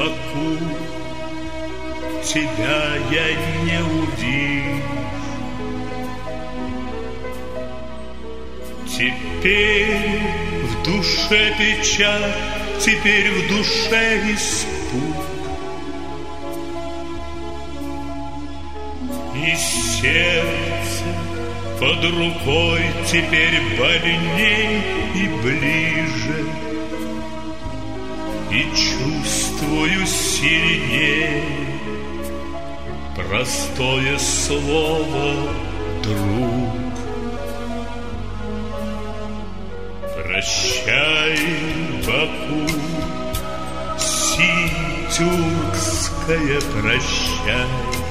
Баку, тебя я не увижу. Теперь в душе печаль, теперь в душе испуг, и сердце под рукой теперь больней и ближе, и чувствую сильнее простое слово «друг». Прощай, Баку, Синтюркская, прощай.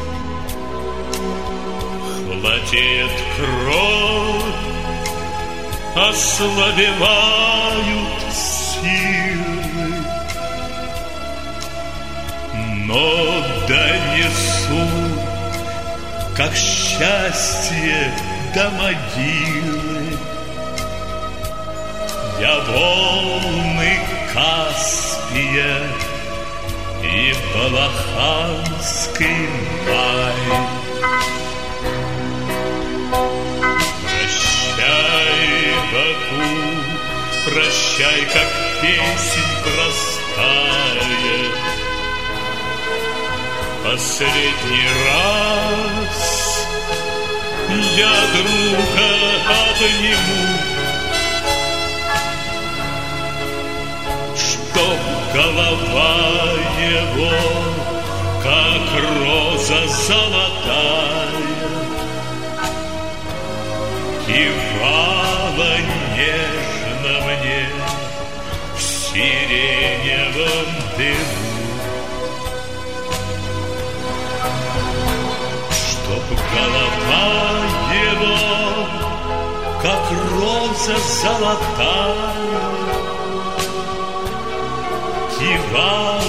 Холодеет кровь, ослабевают силы, но донесу, как счастье до могилы, я волны Каспия и Балаханский май. Прощай, Баку, прощай, как песнь простая. Последний раз я друга обниму, чтоб голова его, как роза золотая, кивала нежно мне в сиреневом дыму. Чтоб голова его, как роза золотая, кивала